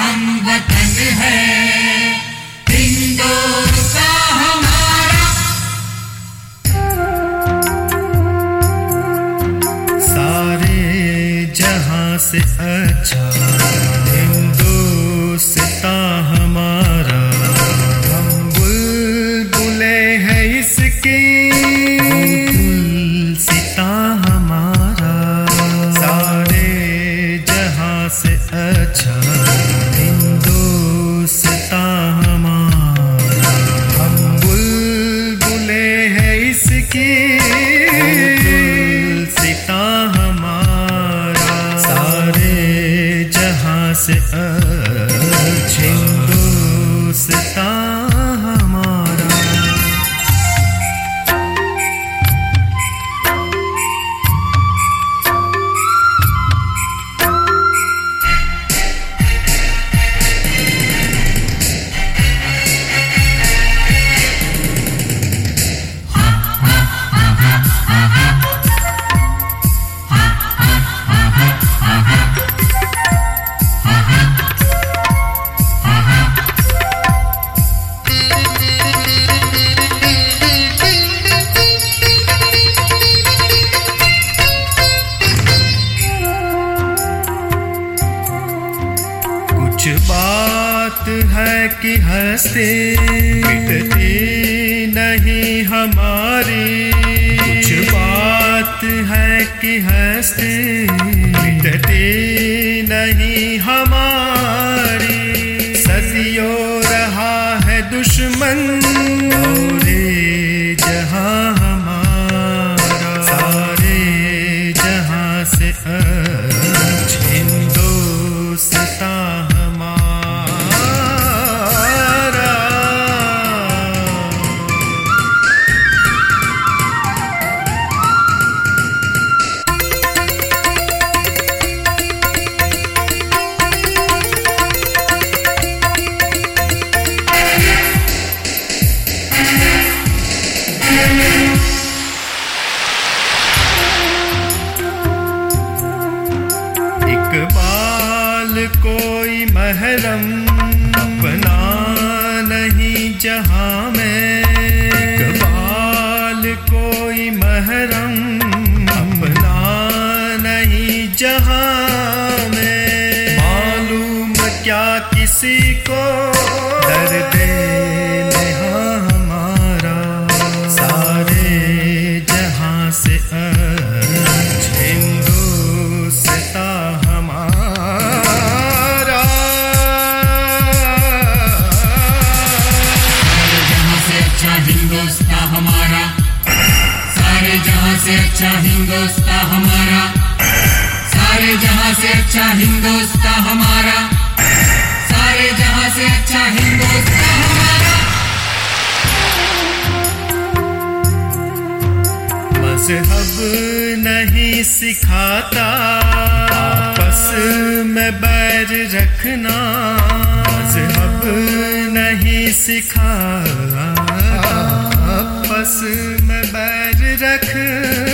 हम वतन है हिंदुस्तान हमारा। सारे जहां से अच्छा हिंदुस्तान हमारा। हम बुलबुले हैं इसकी गुलसितां हमारा। सारे जहां से अच्छा हिंदुस्तान हमारा। हम बुलबुले हैं इसकी गुलसितां हमारा। सारे जहां से अच्छा हिंदुस्तान हमारा। कुछ बात है कि हंसते मिटती नहीं हमारी। कुछ बात है कि हंसते मिटती नहीं हमारी। सदियों रहा है दुश्मन और ये जहां हमारा। सारे जहां से अच्छा हिंदुस्तान हमारा। इकबाल कोई महरम अपना नहीं जहां में। इकबाल कोई महरम अपना नहीं जहां में। मालूम क्या किसी को दर्द नेहा हमारा। सारे जहां से अच्छा हिंदुस्तान हमारा। हिंदुस्तान हमारा। सारे जहां से अच्छा हिंदुस्तान हमारा। सारे जहां से अच्छा हिंदुस्तान हमारा। सारे जहां से अच्छा हिंदुस्तान हमारा। मज़हब नहीं सिखाता आपस में बैर रखना। मज़हब नहीं सिखाता आपस में बैर रखना।